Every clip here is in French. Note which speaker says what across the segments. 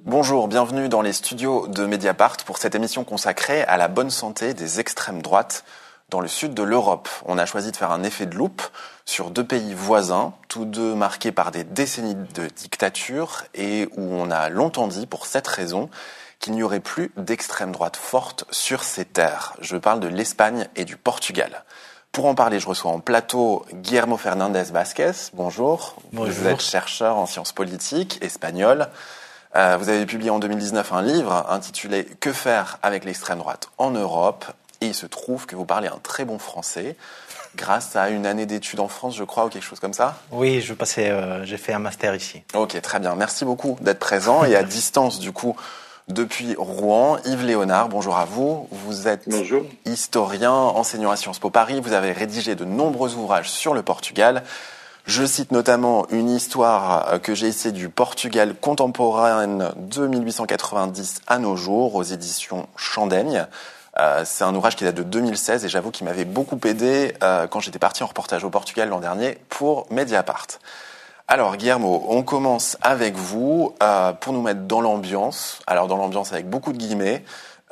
Speaker 1: Bonjour, bienvenue dans les studios de Mediapart pour cette émission consacrée à la bonne santé des extrêmes droites dans le sud de l'Europe. On a choisi de faire un effet de loupe sur deux pays voisins, tous deux marqués par des décennies de dictature et où on a longtemps dit, pour cette raison, qu'il n'y aurait plus d'extrême droite forte sur ces terres. Je parle de l'Espagne et du Portugal. Pour en parler, je reçois en plateau Guillermo Fernández Vázquez. Bonjour.
Speaker 2: Bonjour.
Speaker 1: Vous êtes chercheur en sciences politiques espagnol. Vous avez publié en 2019 un livre intitulé « Que faire avec l'extrême droite en Europe ?» et il se trouve que vous parlez un très bon français grâce à une année d'études en France, je crois, ou quelque chose comme ça.
Speaker 2: Oui, j'ai fait un master ici.
Speaker 1: Ok, très bien. Merci beaucoup d'être présent et à distance, du coup, depuis Rouen. Yves Léonard, bonjour à vous. Vous êtes
Speaker 3: Bonjour.
Speaker 1: Historien, enseignant à Sciences Po Paris. Vous avez rédigé de nombreux ouvrages sur le Portugal. Je cite notamment une histoire que j'ai essayée du Portugal contemporaine de 1890 à nos jours aux éditions Chandaigne. C'est un ouvrage qui date de 2016 et j'avoue qu'il m'avait beaucoup aidé quand j'étais parti en reportage au Portugal l'an dernier pour Mediapart. Alors Guillermo, on commence avec vous pour nous mettre dans l'ambiance. Alors dans l'ambiance avec beaucoup de guillemets.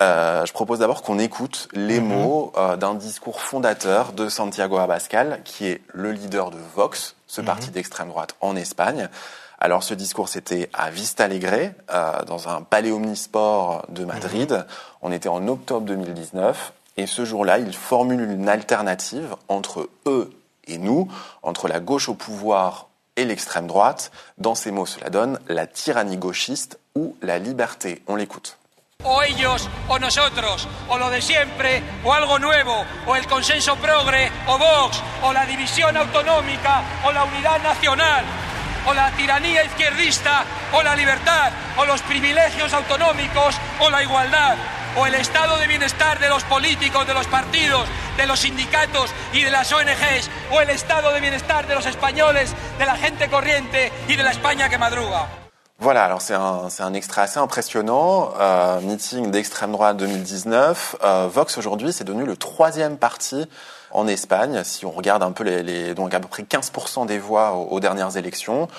Speaker 1: Je propose d'abord qu'on écoute les mots d'un discours fondateur de Santiago Abascal, qui est le leader de Vox, ce parti d'extrême droite en Espagne. Alors ce discours, c'était à Vista Alegre, dans un palais omnisport de Madrid. On était en octobre 2019. Et ce jour-là, il formule une alternative entre eux et nous, entre la gauche au pouvoir et l'extrême droite. Dans ces mots, cela donne la tyrannie gauchiste ou la liberté. On l'écoute.
Speaker 4: O ellos o nosotros, o lo de siempre o algo nuevo, o el consenso progre o Vox, o la división autonómica o la unidad nacional, o la tiranía izquierdista o la libertad, o los privilegios autonómicos o la igualdad, o el estado de bienestar de los políticos, de los partidos, de los sindicatos y de las ONGs, o el estado de bienestar de los españoles, de la gente corriente y de la España que madruga.
Speaker 1: Voilà, alors c'est un extrait assez impressionnant, meeting d'extrême droite 2019. Vox aujourd'hui, c'est devenu le troisième parti en Espagne. Si on regarde un peu donc à peu près 15% des voix aux dernières élections,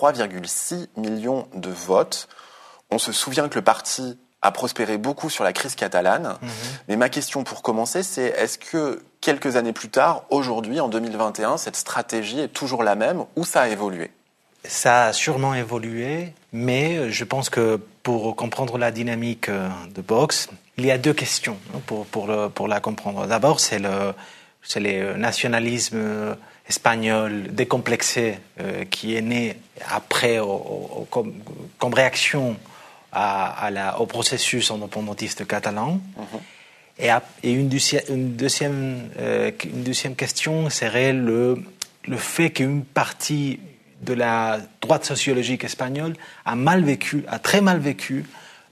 Speaker 1: 3,6 millions de votes. On se souvient que le parti a prospéré beaucoup sur la crise catalane. Mais ma question pour commencer, c'est est-ce que quelques années plus tard, aujourd'hui, en 2021, cette stratégie est toujours la même ou ça a évolué ?
Speaker 2: Ça a sûrement évolué, mais je pense que pour comprendre la dynamique de Vox, il y a deux questions pour la comprendre. D'abord, c'est le nationalisme espagnol décomplexé qui est né après comme réaction au processus indépendantiste catalan. Et une deuxième question serait le fait qu'une partie de la droite sociologique espagnole a très mal vécu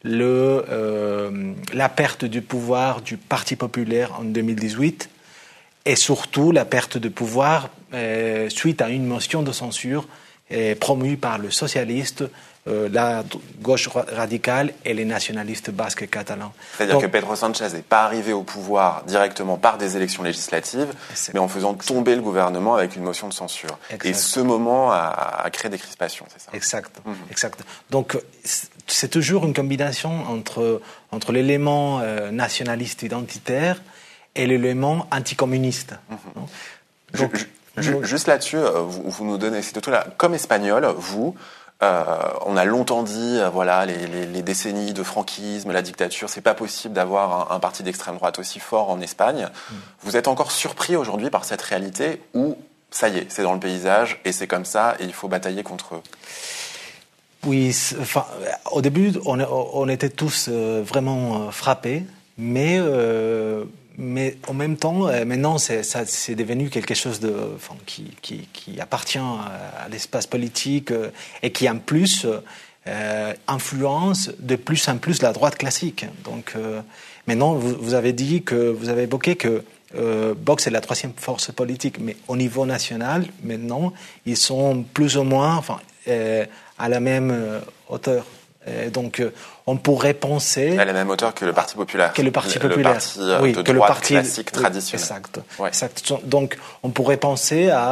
Speaker 2: la perte du pouvoir du Parti populaire en 2018 et surtout la perte de pouvoir suite à une motion de censure promue par le socialiste, la gauche radicale et les nationalistes basques catalans.
Speaker 1: C'est-à-dire que Pedro Sánchez n'est pas arrivé au pouvoir directement par des élections législatives, mais en faisant tomber le gouvernement avec une motion de censure. Exact. Et ce moment a créé des crispations, c'est ça ?
Speaker 2: Exact. Exact. Donc c'est toujours une combinaison entre l'élément nationaliste identitaire et l'élément anticommuniste.
Speaker 1: Donc, juste là-dessus, vous nous donnez, c'est tout là, comme espagnol, vous... on a longtemps dit, voilà, les décennies de franquisme, la dictature, c'est pas possible d'avoir un parti d'extrême droite aussi fort en Espagne. Vous êtes encore surpris aujourd'hui par cette réalité ou ça y est, c'est dans le paysage et c'est comme ça et il faut batailler contre eux ?
Speaker 2: Oui, au début, on était tous vraiment frappés, mais en même temps, maintenant, c'est devenu quelque chose qui appartient à l'espace politique et qui, en plus, influence de plus en plus la droite classique. Donc, maintenant, vous avez évoqué que Vox est la troisième force politique, mais au niveau national, maintenant, ils sont plus ou moins à la même hauteur. Donc, on pourrait penser...
Speaker 1: À la même hauteur que le Parti populaire.
Speaker 2: Que le Parti populaire.
Speaker 1: Le parti de droite classique traditionnel.
Speaker 2: Exact.
Speaker 1: Ouais.
Speaker 2: Exact. Donc, on pourrait penser à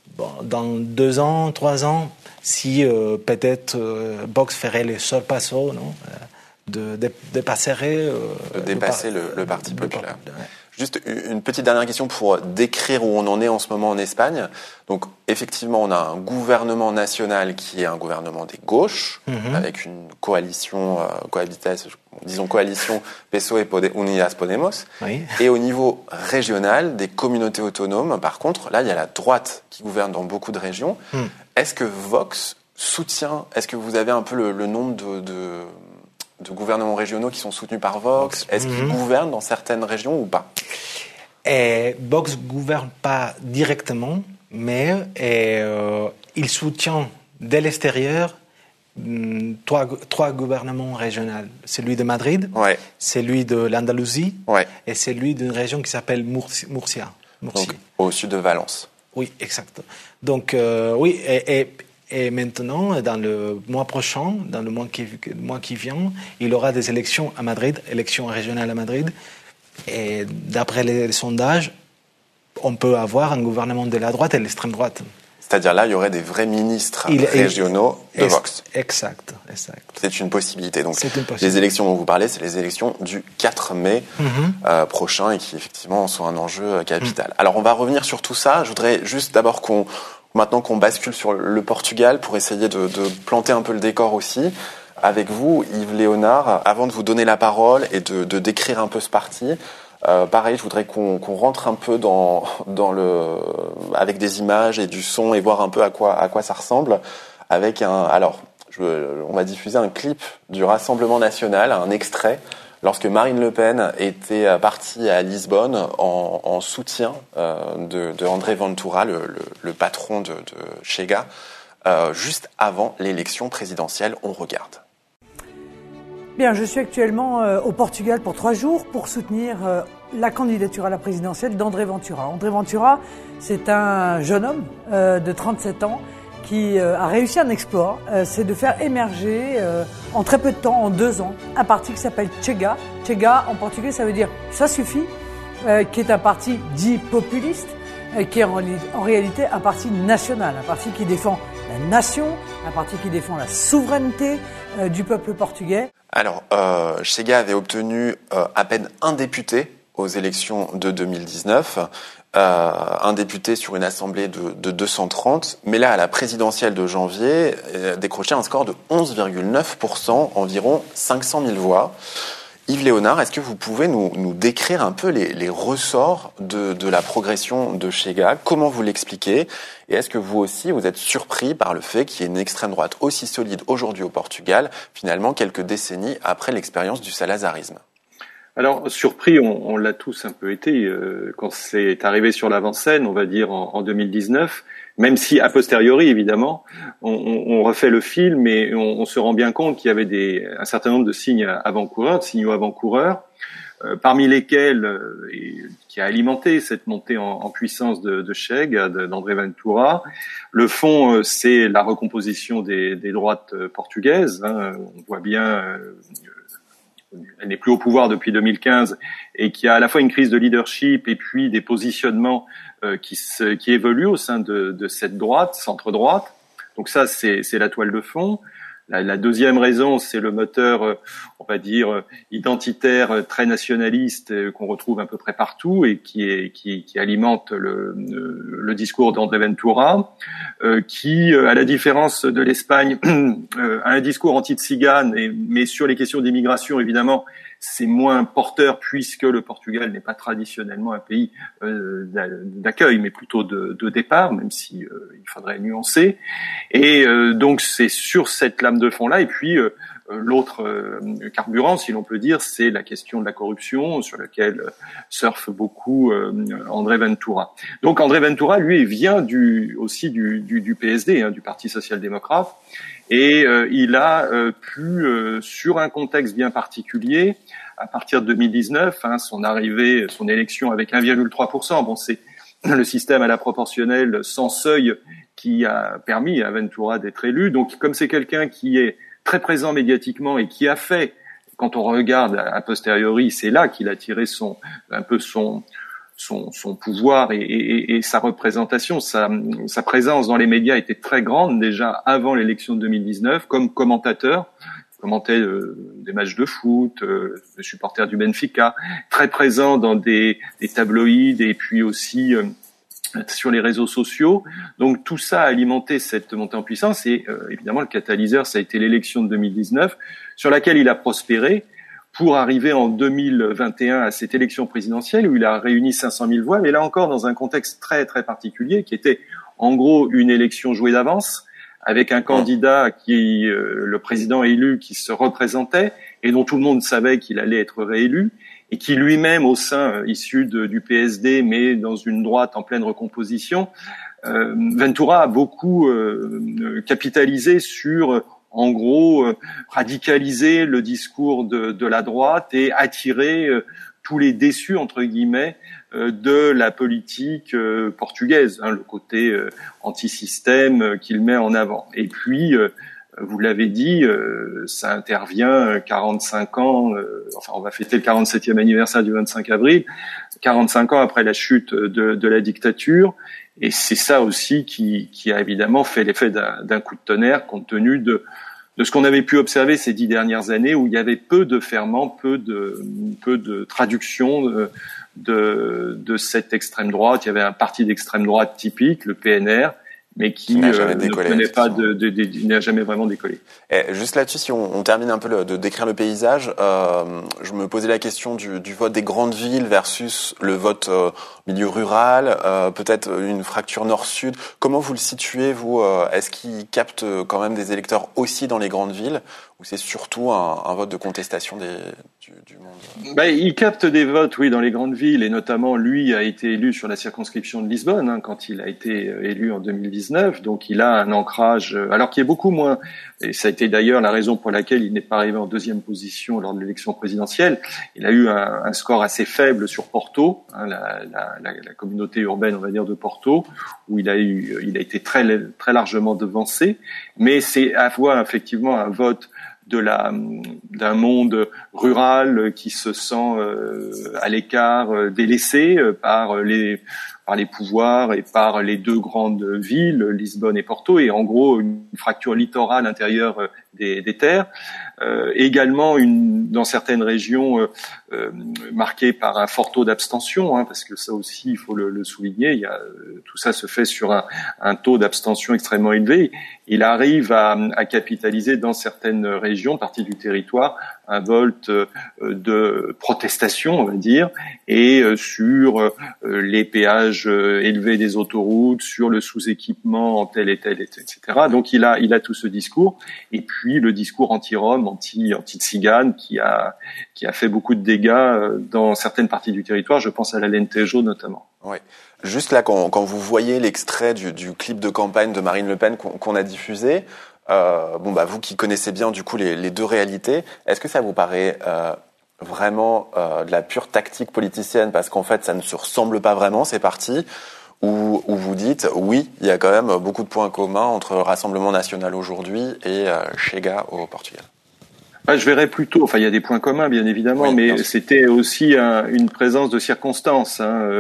Speaker 2: dans 2 ans, 3 ans, si peut-être Vox ferait le seul passo, non, de dépasser
Speaker 1: le Parti populaire. Juste une petite dernière question pour décrire où on en est en ce moment en Espagne. Donc, effectivement, on a un gouvernement national qui est un gouvernement des gauches, avec une coalition, coalition PSOE Unidas Podemos.
Speaker 2: Oui.
Speaker 1: Et au niveau régional, des communautés autonomes, par contre, là, il y a la droite qui gouverne dans beaucoup de régions. Est-ce que Vox soutient, est-ce que vous avez un peu le nombre de gouvernements régionaux qui sont soutenus par Vox? Est-ce qu'ils gouvernent dans certaines régions ou pas?
Speaker 2: Vox ne gouverne pas directement, mais il soutient de l'extérieur 3 gouvernements régionaux. Celui de Madrid, celui de l'Andalousie et celui d'une région qui s'appelle Murcia.
Speaker 1: Donc, au sud de Valence.
Speaker 2: Oui, exact. Donc, oui, et maintenant, dans le mois prochain, dans le mois qui vient, il y aura des élections à Madrid, élections régionales à Madrid. Et d'après les sondages, on peut avoir un gouvernement de la droite et de l'extrême droite.
Speaker 1: C'est-à-dire là, il y aurait des vrais ministres régionaux de Vox.
Speaker 2: Exact.
Speaker 1: C'est une possibilité. Donc,
Speaker 2: une possibilité.
Speaker 1: Les élections dont vous parlez, c'est les élections du 4 mai prochain et qui, effectivement, sont un enjeu capital. Alors, on va revenir sur tout ça. Je voudrais juste d'abord maintenant qu'on bascule sur le Portugal pour essayer de planter un peu le décor aussi. Avec vous, Yves Léonard, avant de vous donner la parole et de décrire un peu ce parti, pareil, je voudrais qu'on rentre un peu avec des images et du son et voir un peu à quoi ça ressemble. On va diffuser un clip du Rassemblement National, un extrait, lorsque Marine Le Pen était partie à Lisbonne en soutien de André Ventura, le patron de Chega, juste avant l'élection présidentielle. On regarde.
Speaker 3: Bien, je suis actuellement au Portugal pour 3 jours pour soutenir la candidature à la présidentielle d'André Ventura. André Ventura, c'est un jeune homme de 37 ans qui a réussi un exploit, c'est de faire émerger en très peu de temps, en 2 ans, un parti qui s'appelle Chega. Chega, en portugais, ça veut dire « ça suffit », qui est un parti dit populiste, qui est en réalité un parti national, un parti qui défend la nation, un parti qui défend la souveraineté du peuple portugais.
Speaker 1: Alors, Chega avait obtenu à peine un député aux élections de 2019, un député sur une assemblée de 230, mais là, à la présidentielle de janvier, décroché un score de 11,9%, environ 500 000 voix. Yves Léonard, est-ce que vous pouvez nous décrire un peu les ressorts de la progression de Chega? Comment vous l'expliquez? Et est-ce que vous aussi, vous êtes surpris par le fait qu'il y ait une extrême droite aussi solide aujourd'hui au Portugal, finalement quelques décennies après l'expérience du salazarisme?
Speaker 5: Alors, surpris, on l'a tous un peu été quand c'est arrivé sur l'avant-scène, on va dire en 2019, même si a posteriori, évidemment, on refait le film et on se rend bien compte qu'il y avait un certain nombre de signaux avant-coureurs, parmi lesquels, qui a alimenté cette montée en puissance de Chega, d'André Ventura. Le fond, c'est la recomposition des droites portugaises. On voit bien... elle n'est plus au pouvoir depuis 2015 et qui a à la fois une crise de leadership et puis des positionnements qui évoluent au sein de cette droite, centre-droite. Donc ça, c'est la toile de fond. La deuxième raison, c'est le moteur, on va dire, identitaire, très nationaliste qu'on retrouve à peu près partout et qui alimente le discours d'André Ventura, qui, à la différence de l'Espagne, a un discours anti-tzigane, mais sur les questions d'immigration, évidemment, c'est moins porteur puisque le Portugal n'est pas traditionnellement un pays d'accueil, mais plutôt de départ, même si il faudrait nuancer. Et donc c'est sur cette lame de fond-là. Et puis l'autre carburant, si l'on peut dire, c'est la question de la corruption sur laquelle surfe beaucoup André Ventura. Donc André Ventura, lui, vient aussi du PSD, du Parti social-démocrate. Et il a pu, sur un contexte bien particulier, à partir de 2019, son élection avec 1,3%, bon, c'est le système à la proportionnelle sans seuil qui a permis à Ventura d'être élu. Donc, comme c'est quelqu'un qui est très présent médiatiquement et qui a fait, quand on regarde a posteriori, c'est là qu'il a tiré son son pouvoir et sa représentation, sa présence dans les médias était très grande déjà avant l'élection de 2019, comme commentateur. Commentait des matchs de foot, le supporter du Benfica, très présent dans des tabloïds et puis aussi sur les réseaux sociaux. Donc tout ça a alimenté cette montée en puissance et évidemment le catalyseur, ça a été l'élection de 2019 sur laquelle il a prospéré pour arriver en 2021 à cette élection présidentielle où il a réuni 500 000 voix, mais là encore dans un contexte très très particulier qui était en gros une élection jouée d'avance avec un candidat qui, le président élu, qui se représentait et dont tout le monde savait qu'il allait être réélu, et qui lui-même, au sein issu du PSD, mais dans une droite en pleine recomposition, Ventura a beaucoup capitalisé sur, en gros, radicaliser le discours de la droite et attirer tous les déçus, entre guillemets, de la politique portugaise, le côté anti-système qu'il met en avant. Et puis, vous l'avez dit, ça intervient 45 ans, on va fêter le 47e anniversaire du 25 avril, 45 ans après la chute de la dictature, et c'est ça aussi qui a évidemment fait l'effet d'un coup de tonnerre compte tenu de ce qu'on avait pu observer ces 10 dernières années où il y avait peu de ferments, peu de traduction de cette extrême droite. Il y avait un parti d'extrême droite typique, le PNR, mais qui n'a jamais vraiment décollé.
Speaker 1: Et juste là-dessus, si on termine un peu de décrire le paysage, je me posais la question du vote des grandes villes versus le vote milieu rural, peut-être une fracture nord-sud. Comment vous le situez, vous? Est-ce qu'il capte quand même des électeurs aussi dans les grandes villes, ou c'est surtout un vote de contestation du monde?
Speaker 5: Il capte des votes, oui, dans les grandes villes, et notamment lui a été élu sur la circonscription de Lisbonne quand il a été élu en 2019, donc il a un ancrage, alors qui est beaucoup moins, et ça a été d'ailleurs la raison pour laquelle il n'est pas arrivé en deuxième position lors de l'élection présidentielle. Il a eu un score assez faible sur Porto, la communauté urbaine, on va dire, de Porto, où il a été très très largement devancé, mais c'est à voir effectivement un vote d'un monde rural qui se sent à l'écart, délaissé par les pouvoirs et par les deux grandes villes, Lisbonne et Porto, et en gros une fracture littorale intérieure des terres. Également dans certaines régions marquées par un fort taux d'abstention, parce que ça aussi il faut le souligner. Tout ça se fait sur un taux d'abstention extrêmement élevé. Il arrive à capitaliser dans certaines régions, parties du territoire, un vote de protestation, on va dire, et sur les péages élevés des autoroutes, sur le sous-équipement en tel et tel, etc. Donc il a tout ce discours, et puis le discours anti-Rome, anti-Tzigane, qui a fait beaucoup de dégâts dans certaines parties du territoire. Je pense à l'Alentejo notamment.
Speaker 1: Oui. Juste là, quand vous voyez l'extrait du clip de campagne de Marine Le Pen qu'on a diffusé, vous qui connaissez bien du coup les deux réalités, est-ce que ça vous paraît vraiment de la pure tactique politicienne, parce qu'en fait ça ne se ressemble pas vraiment ces partis, ou vous dites oui, il y a quand même beaucoup de points communs entre Rassemblement National aujourd'hui et Chega au Portugal?
Speaker 5: Je verrais plutôt, il y a des points communs bien évidemment, oui, mais c'était aussi une présence de circonstances.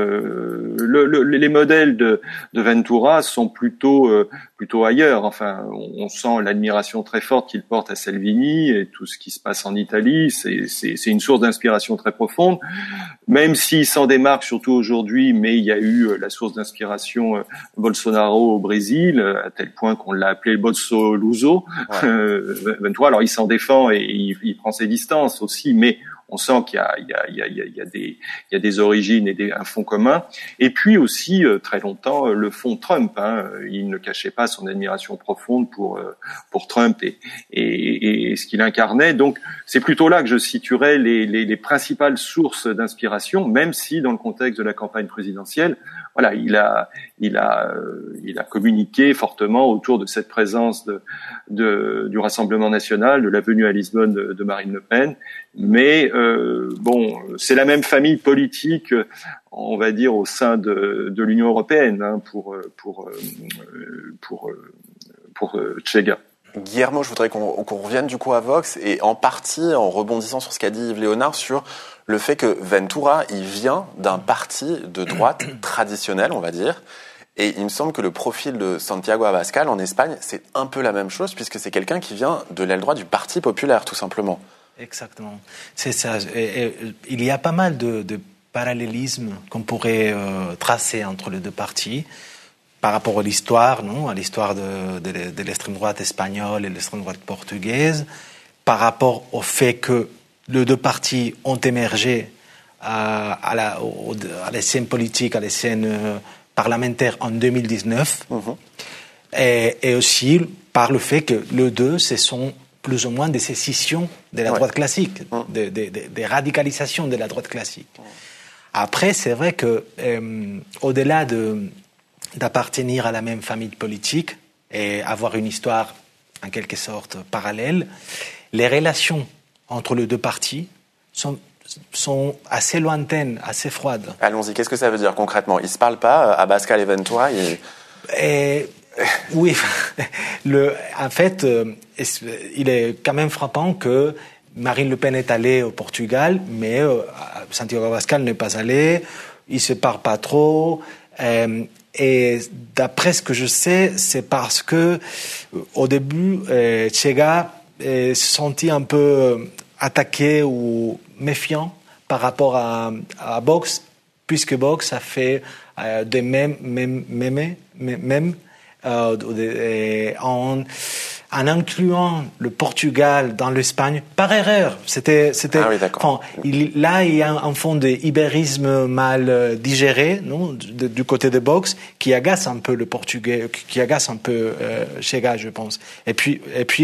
Speaker 5: Les modèles de Ventura sont plutôt ailleurs. On sent l'admiration très forte qu'il porte à Salvini et tout ce qui se passe en Italie. C'est une source d'inspiration très profonde, même s'il s'en démarque surtout aujourd'hui. Mais il y a eu la source d'inspiration Bolsonaro au Brésil, à tel point qu'on l'a appelé Bolsoluso. Ouais. Ventura, alors il s'en défend et il prend ses distances aussi, mais on sent qu'il y a des origines et un fond commun. Et puis aussi, très longtemps, le fond Trump. Il ne cachait pas son admiration profonde pour Trump et ce qu'il incarnait. Donc, c'est plutôt là que je situerais les principales sources d'inspiration, même si dans le contexte de la campagne présidentielle, il a communiqué fortement autour de cette présence du Rassemblement National, de la venue à Lisbonne de Marine Le Pen. Mais c'est la même famille politique, on va dire, au sein de l'Union européenne pour Chega.
Speaker 1: Guillermo, je voudrais qu'on revienne du coup à Vox, et en partie en rebondissant sur ce qu'a dit Yves Léonard sur le fait que Ventura, il vient d'un parti de droite traditionnel, on va dire. Et il me semble que le profil de Santiago Abascal en Espagne, c'est un peu la même chose, puisque c'est quelqu'un qui vient de l'aile droite du Parti populaire, tout simplement.
Speaker 2: Exactement. C'est ça. Et il y a pas mal de parallélismes qu'on pourrait tracer entre les deux partis par rapport à l'histoire, non, à l'histoire de l'extrême droite espagnole et de l'extrême droite portugaise, par rapport au fait que les deux partis ont émergé à la scène politique, à la scène parlementaire en 2019, et aussi par le fait que les deux, ce sont plus ou moins des sécessions de la droite classique, des radicalisations de la droite classique. Après, c'est vrai que au-delà d'appartenir à la même famille politique et avoir une histoire en quelque sorte parallèle, les relations entre les deux partis sont assez lointaines, assez froides.
Speaker 1: Allons-y, qu'est-ce que ça veut dire concrètement? Ils ne se parlent pas, Abascal et Ventura
Speaker 2: Oui, en fait, il est quand même frappant que Marine Le Pen est allée au Portugal, mais Santiago Abascal n'est pas allé, ils ne se parlent pas trop. Et d'après ce que je sais, c'est parce que au début, Chega s'est senti un peu attaqué ou méfiant par rapport à Vox, puisque Vox a fait des mèmes en incluant le Portugal dans l'Espagne par erreur. Là, il y a un fond d'ibérisme mal digéré, non, du côté de Vox, qui agace un peu le Portugais, qui agace un peu Chega, je pense. Et puis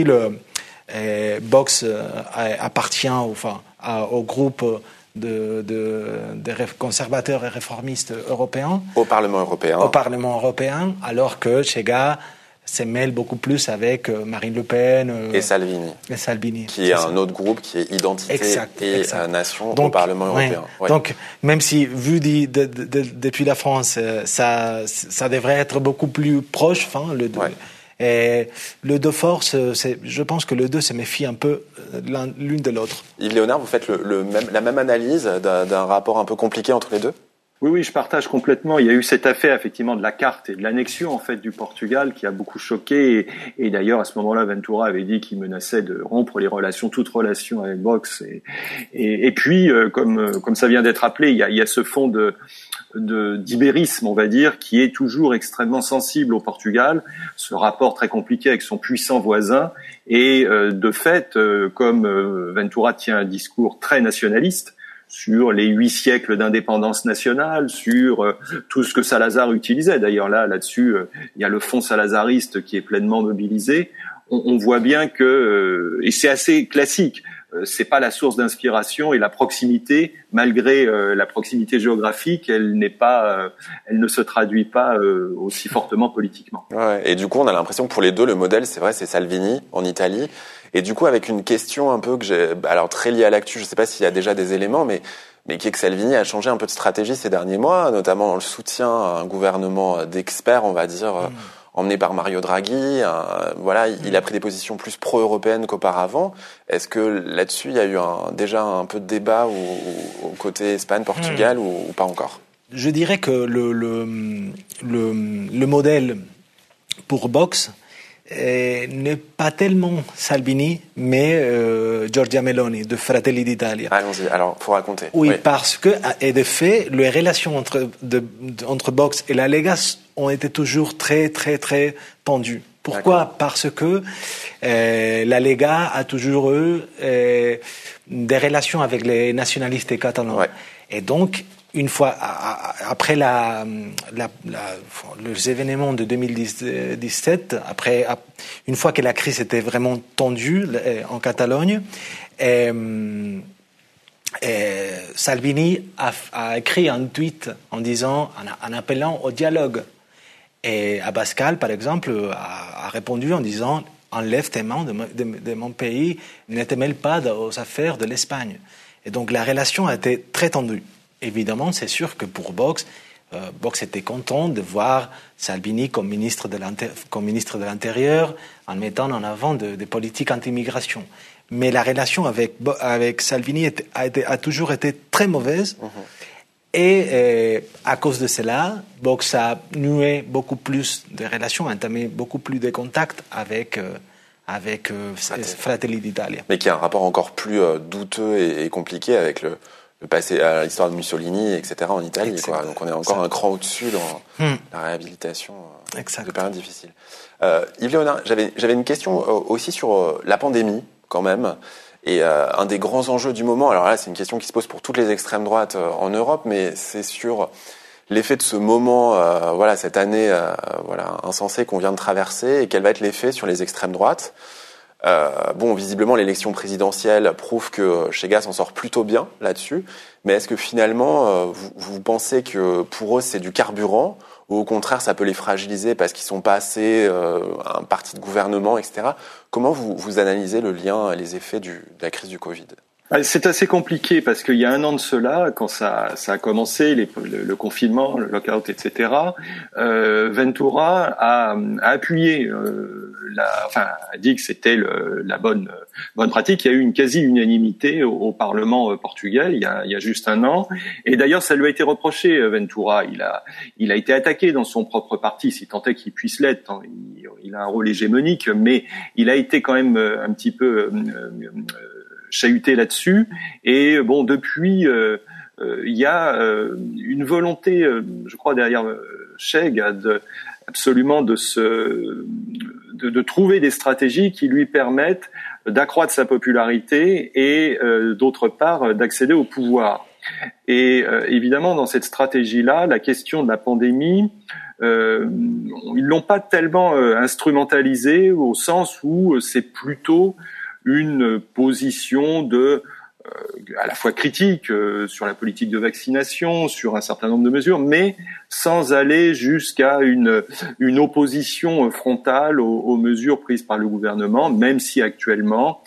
Speaker 2: Vox appartient au groupe des conservateurs et réformistes européens.
Speaker 1: Au Parlement européen.
Speaker 2: Alors que Chega se mêle beaucoup plus avec Marine Le Pen
Speaker 1: et Salvini. Qui est un autre groupe qui est Identité et Nation au Parlement européen.
Speaker 2: Ouais. Donc, même si, vu depuis la France, ça devrait être beaucoup plus proche, et le deux forces, je pense que les deux se méfient un peu l'une de l'autre.
Speaker 1: Yves Léonard, vous faites la même analyse d'un rapport un peu compliqué entre les deux?
Speaker 5: Oui, je partage complètement. Il y a eu cette affaire effectivement de la carte et de l'annexion en fait du Portugal qui a beaucoup choqué. Et d'ailleurs à ce moment-là, Ventura avait dit qu'il menaçait de rompre toute relation avec Vox. Et puis, comme ça vient d'être appelé, il y a ce fond d'ibérisme, on va dire, qui est toujours extrêmement sensible au Portugal. Ce rapport très compliqué avec son puissant voisin. Et de fait, comme Ventura tient un discours très nationaliste sur les 8 siècles d'indépendance nationale, sur tout ce que Salazar utilisait. D'ailleurs, là-dessus, il y a le Fonds salazariste qui est pleinement mobilisé. On voit bien que, et c'est assez classique, c'est pas la source d'inspiration, et la proximité, malgré la proximité géographique, elle ne se traduit pas aussi fortement politiquement.
Speaker 1: Ouais, et du coup, on a l'impression que pour les deux, le modèle, c'est vrai, c'est Salvini en Italie. Et du coup, avec une question un peu alors très liée à l'actu, je sais pas s'il y a déjà des éléments, mais qui est que Salvini a changé un peu de stratégie ces derniers mois, notamment dans le soutien à un gouvernement d'experts, on va dire, emmené par Mario Draghi. Il a pris des positions plus pro-européennes qu'auparavant. Est-ce que là-dessus, il y a eu déjà un peu de débat au côté Espagne-Portugal ou pas encore?
Speaker 2: Je dirais que le modèle pour Vox n'est pas tellement Salvini, mais Giorgia Meloni de Fratelli d'Italia.
Speaker 1: Allons-y, alors, faut raconter.
Speaker 2: Oui, parce que, et de fait, les relations entre Vox et la Lega ont été toujours très, très, très tendues. Pourquoi? D'accord. Parce que la Lega a toujours eu des relations avec les nationalistes catalans. Ouais. Et donc, une fois après les événements de 2017, une fois que la crise était vraiment tendue en Catalogne, Salvini a écrit un tweet en appelant au dialogue. Et Abascal, par exemple, a répondu en disant « Enlève tes mains de mon pays, ne te mêle pas aux affaires de l'Espagne ». Et donc la relation a été très tendue. Évidemment, c'est sûr que pour Vox, Vox était content de voir Salvini comme ministre de l'Intérieur en mettant en avant des politiques anti-immigration. Mais la relation avec Salvini a toujours été très mauvaise. Et à cause de cela, Vox a noué beaucoup plus de relations, entamé beaucoup plus de contacts avec Fratelli d'Italia.
Speaker 1: Mais qui a un rapport encore plus douteux et compliqué avec le passé, l'histoire de Mussolini, etc. en Italie, quoi. Donc on est encore un cran au-dessus dans la réhabilitation de périodes difficiles. Yves Léonard, j'avais une question aussi sur la pandémie, quand même. Et un des grands enjeux du moment, alors là c'est une question qui se pose pour toutes les extrêmes droites en Europe, mais c'est sur l'effet de ce moment, cette année insensée qu'on vient de traverser, et quel va être l'effet sur les extrêmes droites. Visiblement, l'élection présidentielle prouve que Chega s'en sort plutôt bien là-dessus. Mais est-ce que finalement, vous pensez que pour eux, c'est du carburant, ou au contraire, ça peut les fragiliser parce qu'ils sont pas assez un parti de gouvernement, etc. Comment vous analysez le lien, les effets de la crise du Covid ?
Speaker 5: C'est assez compliqué parce qu'il y a un an de cela, quand ça a commencé, le confinement, le lockout, etc., Ventura a appuyé, a dit que c'était la bonne pratique. Il y a eu une quasi-unanimité au Parlement portugais il y a juste un an. Et d'ailleurs, ça lui a été reproché, Ventura. Il a été attaqué dans son propre parti, si tant est qu'il puisse l'être. Il a un rôle hégémonique, mais il a été quand même un petit peu chahuté là-dessus. Et depuis, il y a une volonté, je crois, derrière Chega absolument de trouver des stratégies qui lui permettent d'accroître sa popularité et d'autre part d'accéder au pouvoir. Et évidemment, dans cette stratégie-là, la question de la pandémie, ils l'ont pas tellement instrumentalisée au sens où c'est plutôt une position à la fois critique sur la politique de vaccination, sur un certain nombre de mesures, mais sans aller jusqu'à une opposition frontale aux mesures prises par le gouvernement, même si actuellement,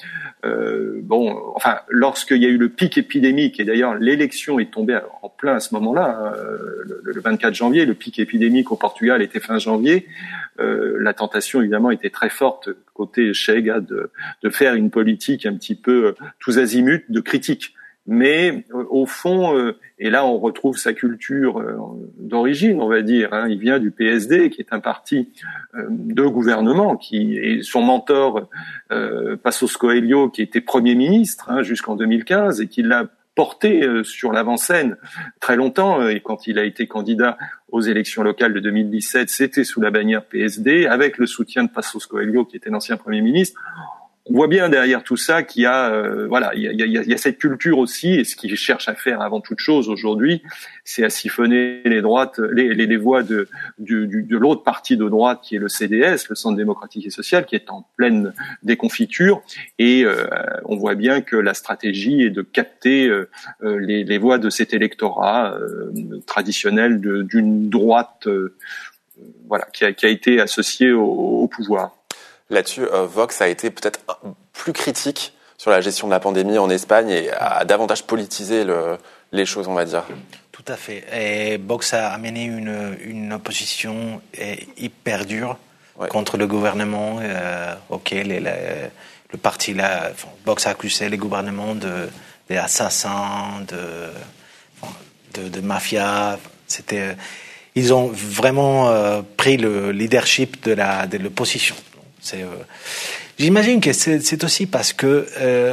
Speaker 5: lorsqu'il y a eu le pic épidémique, et d'ailleurs l'élection est tombée en plein à ce moment-là, le 24 janvier, le pic épidémique au Portugal était fin janvier, la tentation évidemment était très forte côté Chega de faire une politique un petit peu tous azimuts de critique. Mais au fond, et là on retrouve sa culture d'origine, on va dire, il vient du PSD, qui est un parti de gouvernement, et son mentor Passos Coelho, qui était Premier ministre jusqu'en 2015, et qui l'a porté sur l'avant-scène très longtemps, et quand il a été candidat aux élections locales de 2017, c'était sous la bannière PSD, avec le soutien de Passos Coelho, qui était l'ancien Premier ministre. On voit bien derrière tout ça qu'il y a, il y a cette culture aussi, et ce qu'ils cherchent à faire avant toute chose aujourd'hui, c'est à siphonner les droites, les voix de l'autre parti de droite qui est le CDS, le Centre démocratique et social, qui est en pleine déconfiture, et on voit bien que la stratégie est de capter les voix de cet électorat traditionnel d'une droite, qui a été associée au pouvoir.
Speaker 1: Là-dessus, Vox a été peut-être plus critique sur la gestion de la pandémie en Espagne et a davantage politisé les choses, on va dire.
Speaker 2: Tout à fait. Et Vox a mené une opposition hyper dure contre le gouvernement auquel le parti là, Vox a accusé les gouvernements d'assassins, de mafia. Ils ont vraiment pris le leadership de l'opposition. J'imagine que c'est aussi parce que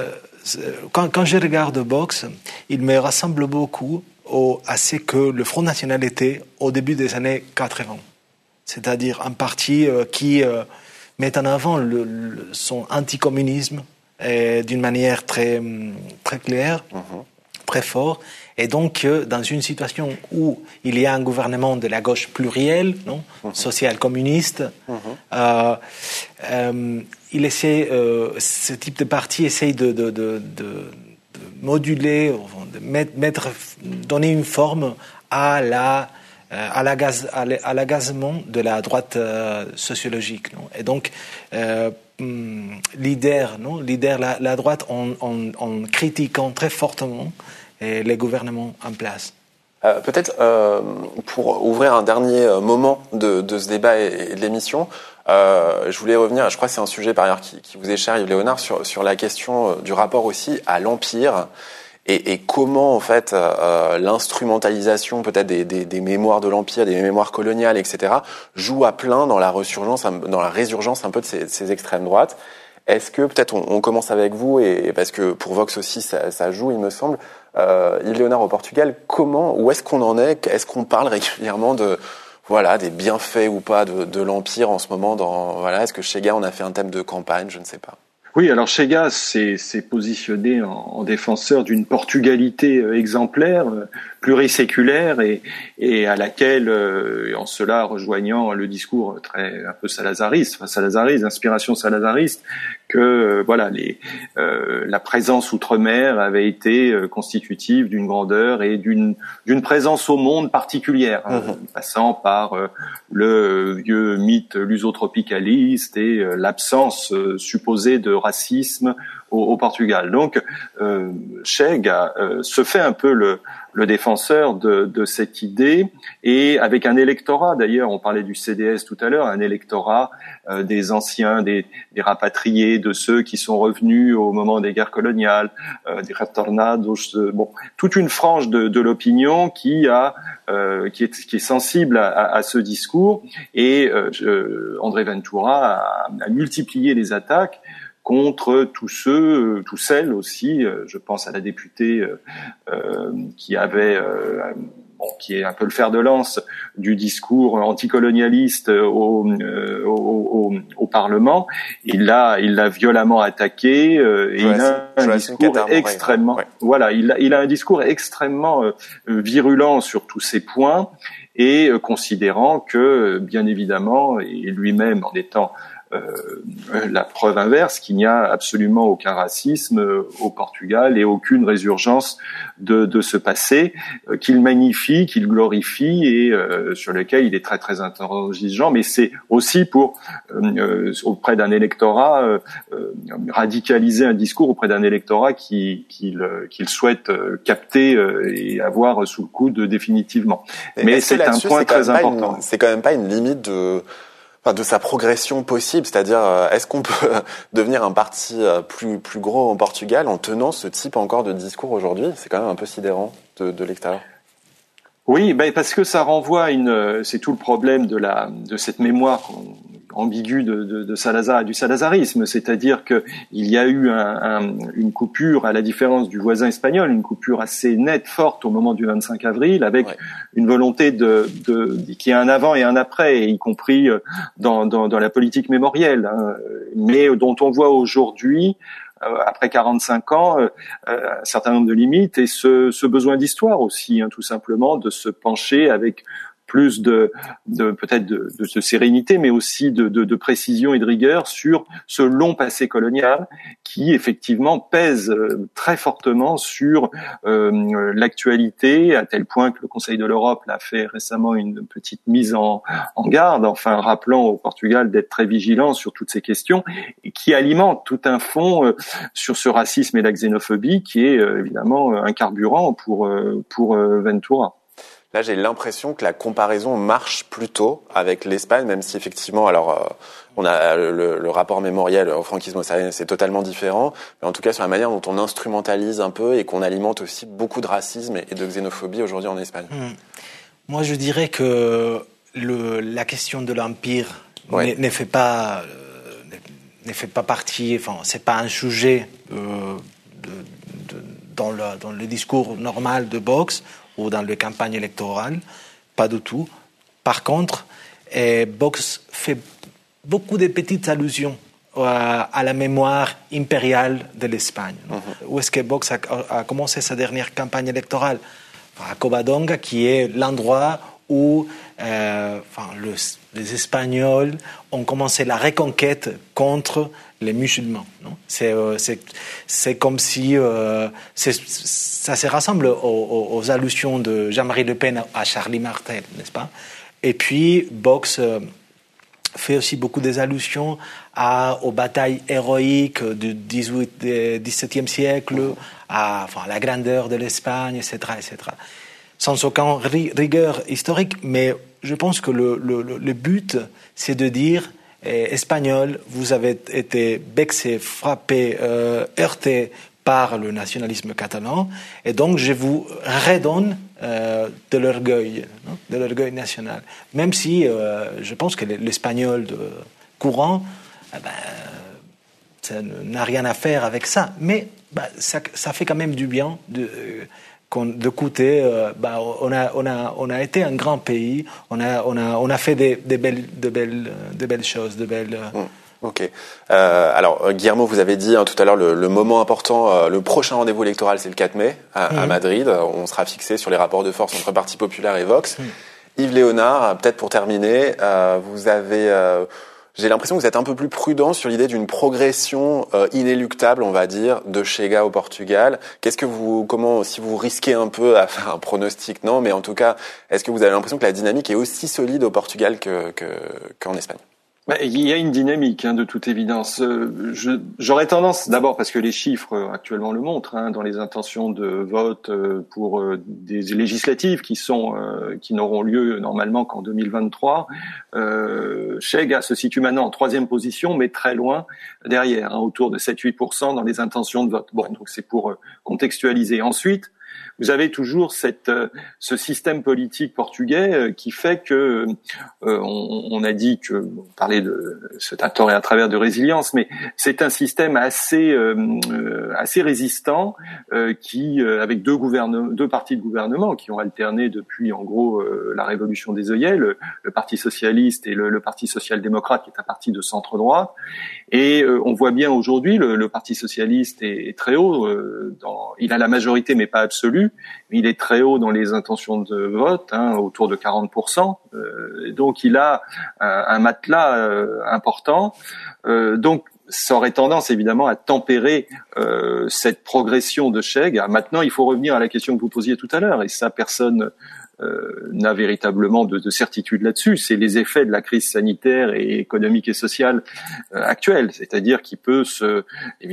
Speaker 2: quand je regarde Vox, il me ressemble beaucoup à ce que le Front National était au début des années 80. C'est-à-dire un parti qui met en avant son anticommunisme d'une manière très, très claire, très fort. Et donc, dans une situation où il y a un gouvernement de la gauche plurielle, social-communiste, il essaie, ce type de parti essaye de moduler, donner une forme à l'agacement de la droite sociologique. Et donc, la droite en critiquant très fortement les gouvernements en place.
Speaker 1: Peut-être pour ouvrir un dernier moment de ce débat et de l'émission, je voulais revenir, je crois que c'est un sujet par ailleurs qui vous est cher, Yves Léonard, sur la question du rapport aussi à l'Empire et comment en fait l'instrumentalisation peut-être des mémoires de l'Empire, des mémoires coloniales, etc. joue à plein dans la résurgence un peu de ces extrêmes droites. Est-ce que peut-être on commence avec vous et parce que pour Vox aussi ça joue, il me semble. Yves Léonard au Portugal, où est-ce qu'on en est? Est-ce qu'on parle régulièrement des bienfaits ou pas de l'Empire en ce moment est-ce que Chega on a fait un thème de campagne, je ne sais pas.
Speaker 5: Oui, alors Chega s'est positionné en défenseur d'une portugalité exemplaire, pluriséculaire et à laquelle, en cela rejoignant le discours un peu salazariste, inspiration salazariste, que la présence outre-mer avait été constitutive d'une grandeur et d'une présence au monde particulière, passant par le vieux mythe lusotropicaliste et l'absence supposée de racisme au Portugal. Donc, Chega se fait un peu le défenseur de cette idée, et avec un électorat, d'ailleurs, on parlait du CDS tout à l'heure, un électorat des anciens, des rapatriés, de ceux qui sont revenus au moment des guerres coloniales, des retornados, toute une frange de l'opinion qui est sensible à ce discours, et André Ventura a multiplié les attaques contre tous celles aussi, je pense à la députée qui est un peu le fer de lance du discours anticolonialiste au Parlement. Il l'a violemment attaqué, et il a un discours extrêmement, il a un discours extrêmement virulent sur tous ces points, et considérant que, bien évidemment, et lui-même en étant la preuve inverse, qu'il n'y a absolument aucun racisme au Portugal et aucune résurgence de ce passé qu'il magnifie, qu'il glorifie, et sur lequel il est très très intransigeant. Mais c'est aussi pour auprès d'un électorat radicaliser un discours auprès d'un électorat qu'il souhaite capter et avoir sous le coude définitivement. Mais c'est un point très important.
Speaker 1: C'est quand même pas une limite de sa progression possible, c'est-à-dire est-ce qu'on peut devenir un parti plus gros en Portugal en tenant ce type encore de discours aujourd'hui? C'est quand même un peu sidérant de l'extérieur.
Speaker 5: Oui, parce que ça renvoie c'est tout le problème de cette mémoire ambiguë de Salazar et du salazarisme, c'est-à-dire que il y a eu une coupure, à la différence du voisin espagnol, une coupure assez nette, forte au moment du 25 avril, avec une volonté qui est un avant et un après, y compris dans la politique mémorielle, mais dont on voit aujourd'hui, après 45 ans, un certain nombre de limites, et ce besoin d'histoire aussi, tout simplement, de se pencher avec plus peut-être de sérénité, mais aussi de précision et de rigueur sur ce long passé colonial qui effectivement pèse très fortement sur l'actualité, à tel point que le Conseil de l'Europe l'a fait récemment une petite mise en garde, enfin rappelant au Portugal d'être très vigilant sur toutes ces questions, et qui alimente tout un fond sur ce racisme et la xénophobie qui est évidemment un carburant pour Ventura.
Speaker 1: Là, j'ai l'impression que la comparaison marche plutôt avec l'Espagne, même si effectivement, on a le rapport mémoriel au franquisme, c'est totalement différent, mais en tout cas sur la manière dont on instrumentalise un peu et qu'on alimente aussi beaucoup de racisme et de xénophobie aujourd'hui en Espagne.
Speaker 2: Moi, je dirais que la question de l'Empire ne fait pas partie, enfin, c'est pas un sujet dans le discours normal de Vox ou dans les campagnes électorales, pas du tout. Par contre, Vox fait beaucoup de petites allusions à la mémoire impériale de l'Espagne. Où est-ce que Vox a commencé sa dernière campagne électorale? À Covadonga, qui est l'endroit où les Espagnols ont commencé la reconquête contre les musulmans. Non? C'est comme si ça se rassemble aux allusions de Jean-Marie Le Pen à Charlie Martel, n'est-ce pas? Et puis Vox fait aussi beaucoup des allusions aux batailles héroïques du XVIIe siècle, à la grandeur de l'Espagne, etc., etc. sans aucun rigueur historique, mais je pense que le but, c'est de dire, Espagnols, vous avez été vexés, frappés, heurtés par le nationalisme catalan, et donc je vous redonne de l'orgueil national. Même si je pense que l'espagnol courant, ça n'a rien à faire avec ça, mais ça fait quand même du bien d'écouter. On a été un grand pays, on a fait de belles choses, de belles.
Speaker 1: Ok. Alors, Guillermo, vous avez dit tout à l'heure le moment important, le prochain rendez-vous électoral, c'est le 4 mai à Madrid. On sera fixé sur les rapports de force entre Parti populaire et Vox. Yves Léonard, peut-être pour terminer, vous avez... j'ai l'impression que vous êtes un peu plus prudent sur l'idée d'une progression inéluctable, on va dire, de Chega au Portugal. Comment, si vous risquez un peu à faire un pronostic, non, mais en tout cas, est-ce que vous avez l'impression que la dynamique est aussi solide au Portugal qu'en Espagne?
Speaker 5: Il y a une dynamique, de toute évidence. J'aurais tendance, d'abord parce que les chiffres actuellement le montrent, dans les intentions de vote pour des législatives qui n'auront lieu normalement qu'en 2023. Chega se situe maintenant en 3e position, mais très loin derrière, autour de 7-8% dans les intentions de vote. Bon, donc c'est pour contextualiser. Ensuite, vous avez toujours ce système politique portugais qui fait que on a dit que on parlait de c'est à tort et à travers de résilience, mais c'est un système assez résistant qui avec deux partis de gouvernement qui ont alterné depuis en gros la révolution des œillets, le Parti socialiste et le Parti social-démocrate qui est un parti de centre droit. Et on voit bien aujourd'hui le Parti socialiste est très haut il a la majorité mais pas absolue, mais il est très haut dans les intentions de vote, autour de 40%. Donc il a un matelas important. Donc ça aurait tendance évidemment à tempérer cette progression de Chega. Maintenant, il faut revenir à la question que vous posiez tout à l'heure, et ça personne n'a véritablement de certitude là-dessus. C'est les effets de la crise sanitaire et économique et sociale actuelle, c'est-à-dire qui peut se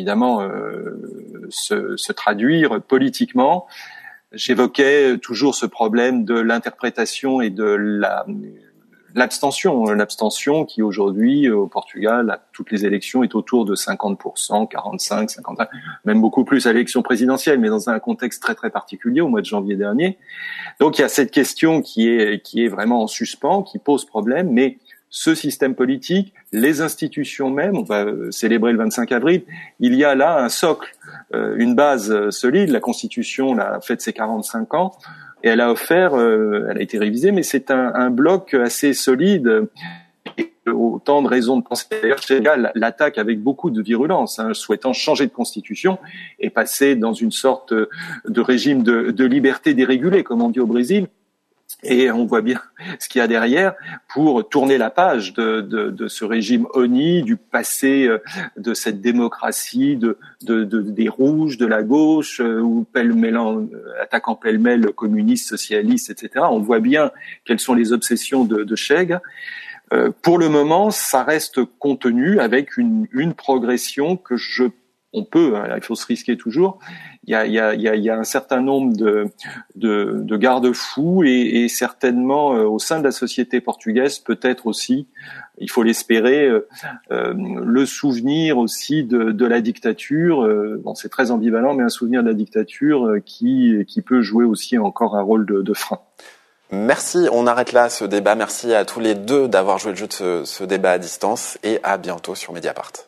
Speaker 5: traduire politiquement. J'évoquais toujours ce problème de l'interprétation et de l'abstention qui aujourd'hui au Portugal à toutes les élections est autour de 50%, 45, 50, même beaucoup plus à l'élection présidentielle, mais dans un contexte très très particulier au mois de janvier dernier. Donc il y a cette question qui est vraiment en suspens, qui pose problème, mais ce système politique, les institutions même, on va célébrer le 25 avril, il y a là un socle, une base solide. La Constitution a fait ses 45 ans et elle a été révisée, mais c'est un bloc assez solide. Et autant de raisons de penser. D'ailleurs, Chega l'attaque avec beaucoup de virulence, souhaitant changer de constitution et passer dans une sorte de régime de liberté dérégulée, comme on dit au Brésil. Et on voit bien ce qu'il y a derrière pour tourner la page de ce régime honni, du passé de cette démocratie des rouges, de la gauche, ou attaquant pêle-mêle communistes, socialistes, etc. On voit bien quelles sont les obsessions de Chega. Pour le moment, ça reste contenu avec une progression il faut se risquer toujours. Il y a un certain nombre de garde-fous et certainement au sein de la société portugaise, peut-être aussi, il faut l'espérer, le souvenir aussi de la dictature. C'est très ambivalent, mais un souvenir de la dictature qui peut jouer aussi encore un rôle de frein.
Speaker 1: Merci, on arrête là ce débat. Merci à tous les deux d'avoir joué le jeu de ce débat à distance et à bientôt sur Mediapart.